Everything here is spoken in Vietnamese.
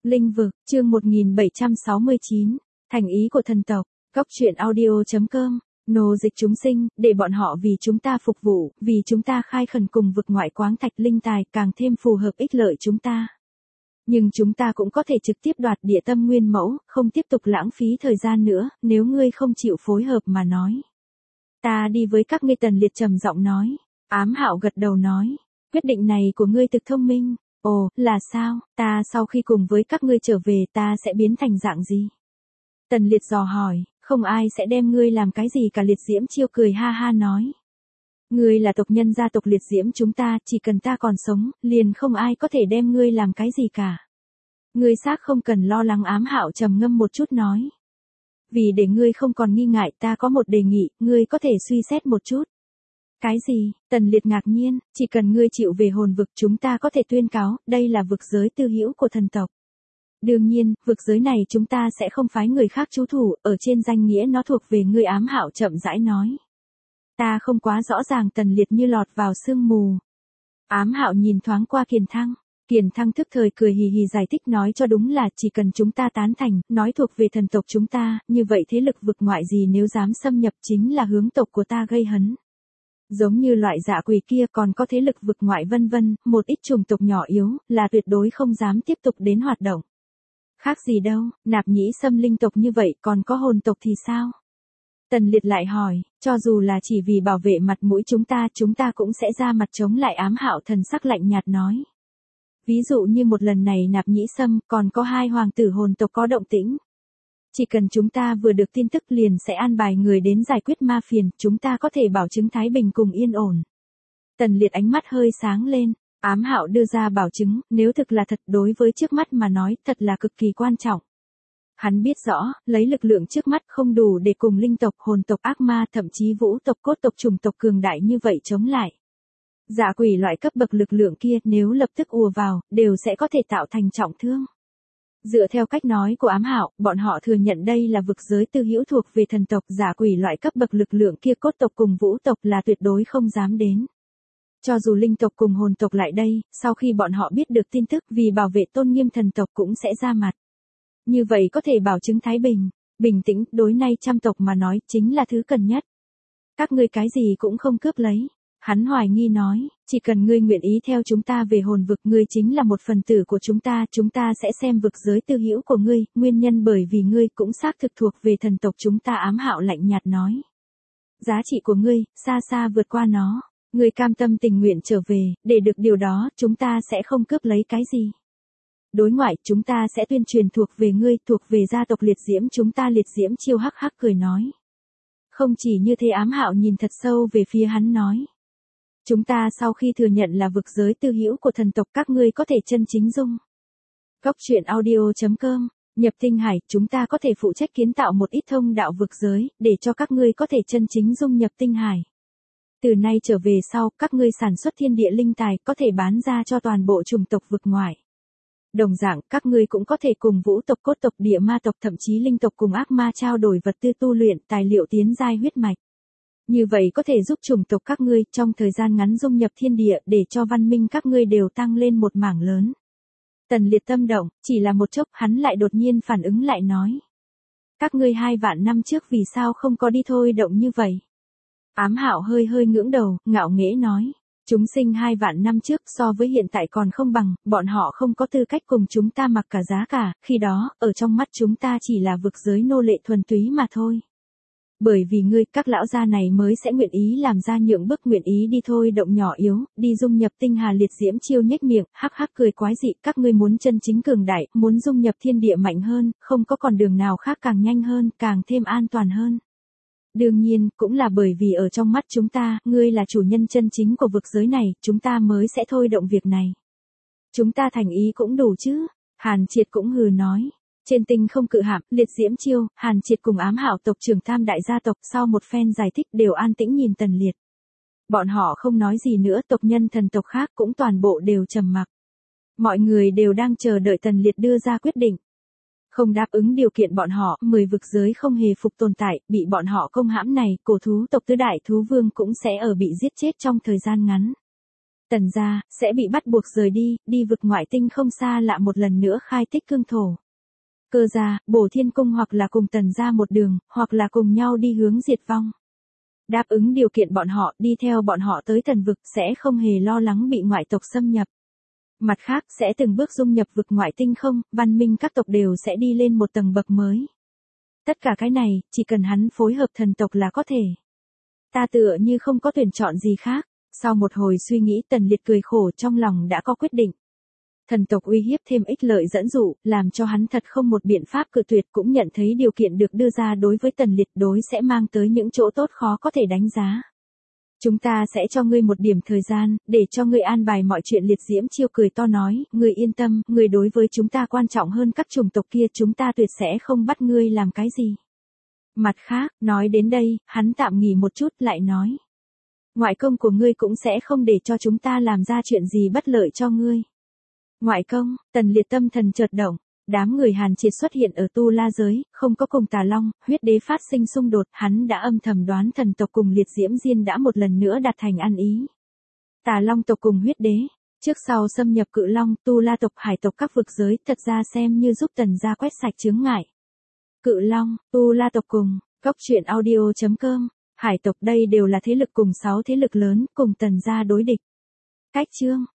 Linh vực, chương 1769, thành ý của thần tộc, góc truyện audio.com, nô dịch chúng sinh, để bọn họ vì chúng ta phục vụ, vì chúng ta khai khẩn cùng vực ngoại khoáng thạch linh tài càng thêm phù hợp ích lợi chúng ta. Nhưng chúng ta cũng có thể trực tiếp đoạt địa tâm nguyên mẫu, không tiếp tục lãng phí thời gian nữa, nếu ngươi không chịu phối hợp mà nói. Ta đi với các ngươi, Tần Liệt trầm giọng nói. Ám Hạo gật đầu nói, quyết định này của ngươi thực thông minh. Ồ, là sao, ta sau khi cùng với các ngươi trở về ta sẽ biến thành dạng gì? Tần Liệt dò hỏi, không ai sẽ đem ngươi làm cái gì cả. Liệt Diễm Chiêu cười ha ha nói. Ngươi là tộc nhân gia tộc Liệt Diễm chúng ta, chỉ cần ta còn sống, liền không ai có thể đem ngươi làm cái gì cả. Ngươi xác không cần lo lắng. Ám Hạo trầm ngâm một chút nói. Vì để ngươi không còn nghi ngại, ta có một đề nghị, ngươi có thể suy xét một chút. Cái gì? Tần Liệt ngạc nhiên, chỉ cần ngươi chịu về hồn vực chúng ta có thể tuyên cáo, đây là vực giới tư hữu của thần tộc. Đương nhiên, vực giới này chúng ta sẽ không phái người khác trú thủ, ở trên danh nghĩa nó thuộc về ngươi. Ám Hạo chậm rãi nói. Ta không quá rõ ràng. Tần Liệt như lọt vào sương mù. Ám Hạo nhìn thoáng qua Kiền Thăng. Kiền Thăng thức thời cười hì hì giải thích nói cho đúng là chỉ cần chúng ta tán thành, nói thuộc về thần tộc chúng ta, như vậy thế lực vực ngoại gì nếu dám xâm nhập chính là hướng tộc của ta gây hấn. Giống như loại dạ quỷ kia còn có thế lực vực ngoại vân vân, một ít chủng tộc nhỏ yếu, là tuyệt đối không dám tiếp tục đến hoạt động. Khác gì đâu, Nạp Nhĩ Sâm linh tộc như vậy còn có hồn tộc thì sao? Tần Liệt lại hỏi, cho dù là chỉ vì bảo vệ mặt mũi chúng ta cũng sẽ ra mặt chống lại. Ám Hạo thần sắc lạnh nhạt nói. Ví dụ như một lần này Nạp Nhĩ Sâm còn có 2 hoàng tử hồn tộc có động tĩnh. Chỉ cần chúng ta vừa được tin tức liền sẽ an bài người đến giải quyết ma phiền, chúng ta có thể bảo chứng thái bình cùng yên ổn. Tần Liệt ánh mắt hơi sáng lên, Ám Hạo đưa ra bảo chứng, nếu thực là thật đối với trước mắt mà nói, thật là cực kỳ quan trọng. Hắn biết rõ, lấy lực lượng trước mắt không đủ để cùng linh tộc, hồn tộc, ác ma, thậm chí vũ tộc, cốt tộc, trùng tộc cường đại như vậy chống lại. Dạ quỷ loại cấp bậc lực lượng kia nếu lập tức ùa vào, đều sẽ có thể tạo thành trọng thương. Dựa theo cách nói của Ám Hạo, bọn họ thừa nhận đây là vực giới tư hữu thuộc về thần tộc. Dạ quỷ loại cấp bậc lực lượng kia cốt tộc cùng vũ tộc là tuyệt đối không dám đến. Cho dù linh tộc cùng hồn tộc lại đây, sau khi bọn họ biết được tin tức vì bảo vệ tôn nghiêm thần tộc cũng sẽ ra mặt. Như vậy có thể bảo chứng thái bình, bình tĩnh, đối nay trăm tộc mà nói chính là thứ cần nhất. Các ngươi cái gì cũng không cướp lấy. Hắn hoài nghi nói, chỉ cần ngươi nguyện ý theo chúng ta về hồn vực, ngươi chính là một phần tử của chúng ta sẽ xem vực giới tư hữu của ngươi, nguyên nhân bởi vì ngươi cũng xác thực thuộc về thần tộc chúng ta. Ám Hạo lạnh nhạt nói. Giá trị của ngươi, xa xa vượt qua nó, ngươi cam tâm tình nguyện trở về, để được điều đó, chúng ta sẽ không cướp lấy cái gì. Đối ngoại, chúng ta sẽ tuyên truyền thuộc về ngươi, thuộc về gia tộc Liệt Diễm chúng ta. Liệt Diễm Chiêu hắc hắc cười nói. Không chỉ như thế. Ám Hạo nhìn thật sâu về phía hắn nói. Chúng ta sau khi thừa nhận là vực giới tư hữu của thần tộc, các ngươi có thể chân chính dung. Góc truyện audio.com, nhập tinh hải, chúng ta có thể phụ trách kiến tạo một ít thông đạo vực giới, để cho các ngươi có thể chân chính dung nhập tinh hải. Từ nay trở về sau, các ngươi sản xuất thiên địa linh tài có thể bán ra cho toàn bộ chủng tộc vực ngoài. Đồng dạng, các ngươi cũng có thể cùng vũ tộc, cốt tộc, địa ma tộc, thậm chí linh tộc cùng ác ma trao đổi vật tư tu luyện, tài liệu tiến giai huyết mạch. Như vậy có thể giúp chủng tộc các ngươi trong thời gian ngắn dung nhập thiên địa, để cho văn minh các ngươi đều tăng lên một mảng lớn. Tần Liệt tâm động, chỉ là một chốc hắn lại đột nhiên phản ứng lại nói. Các ngươi 2 vạn năm trước vì sao không có đi thôi động như vậy? Ám Hạo hơi hơi ngưỡng đầu, ngạo nghễ nói. Chúng sinh 2 vạn năm trước so với hiện tại còn không bằng, bọn họ không có tư cách cùng chúng ta mặc cả giá cả, khi đó, ở trong mắt chúng ta chỉ là vực giới nô lệ thuần túy mà thôi. Bởi vì ngươi, các lão gia này mới sẽ nguyện ý làm ra nhượng bước, nguyện ý đi thôi động nhỏ yếu, đi dung nhập tinh hà. Liệt Diễm Chiêu nhếch miệng, hắc hắc cười quái dị. Các ngươi muốn chân chính cường đại, muốn dung nhập thiên địa mạnh hơn, không có con đường nào khác càng nhanh hơn, càng thêm an toàn hơn. Đương nhiên, cũng là bởi vì ở trong mắt chúng ta, ngươi là chủ nhân chân chính của vực giới này, chúng ta mới sẽ thôi động việc này. Chúng ta thành ý cũng đủ chứ? Hàn Triệt cũng hừ nói. Trên tinh không cự hạm, Liệt Diễm Chiêu, Hàn Triệt cùng Ám Hạo tộc trưởng Tam đại gia tộc sau một phen giải thích đều an tĩnh nhìn Tần Liệt. Bọn họ không nói gì nữa, tộc nhân thần tộc khác cũng toàn bộ đều trầm mặc. Mọi người đều đang chờ đợi Tần Liệt đưa ra quyết định. Không đáp ứng điều kiện bọn họ, 10 vực giới không hề phục tồn tại, bị bọn họ công hãm này, cổ thú tộc tứ đại thú vương cũng sẽ ở bị giết chết trong thời gian ngắn. Tần gia sẽ bị bắt buộc rời đi vực ngoại tinh không xa lạ một lần nữa khai tích cương thổ. Cơ gia, Bổ Thiên Cung hoặc là cùng Tần gia một đường, hoặc là cùng nhau đi hướng diệt vong. Đáp ứng điều kiện bọn họ, đi theo bọn họ tới Tần vực sẽ không hề lo lắng bị ngoại tộc xâm nhập. Mặt khác sẽ từng bước dung nhập vực ngoại tinh không, văn minh các tộc đều sẽ đi lên một tầng bậc mới. Tất cả cái này, chỉ cần hắn phối hợp thần tộc là có thể. Ta tựa như không có tuyển chọn gì khác. Sau một hồi suy nghĩ Tần Liệt cười khổ trong lòng đã có quyết định. Thần tộc uy hiếp thêm ích lợi dẫn dụ, làm cho hắn thật không một biện pháp cự tuyệt cũng nhận thấy điều kiện được đưa ra đối với Tần Liệt đối sẽ mang tới những chỗ tốt khó có thể đánh giá. Chúng ta sẽ cho ngươi một điểm thời gian, để cho ngươi an bài mọi chuyện. Liệt Diễm Chiêu cười to nói, ngươi yên tâm, ngươi đối với chúng ta quan trọng hơn các chủng tộc kia, chúng ta tuyệt sẽ không bắt ngươi làm cái gì. Mặt khác, nói đến đây, hắn tạm nghỉ một chút lại nói. Ngoại công của ngươi cũng sẽ không để cho chúng ta làm ra chuyện gì bất lợi cho ngươi. Ngoại công, Tần Liệt tâm thần chợt động, đám người Hàn Triệt xuất hiện ở Tu La giới, không có cùng Tà Long, Huyết Đế phát sinh xung đột, hắn đã âm thầm đoán thần tộc cùng Liệt Diễm Diên đã một lần nữa đạt thành ăn ý. Tà Long tộc cùng Huyết Đế, trước sau xâm nhập Cự Long, Tu La tộc, Hải tộc các vực giới, thật ra xem như giúp Tần gia quét sạch chướng ngại. Cự Long, Tu La tộc cùng, Cốc Truyện Audio.com, Hải tộc đây đều là thế lực cùng 6 thế lực lớn, cùng Tần gia đối địch. Cách chương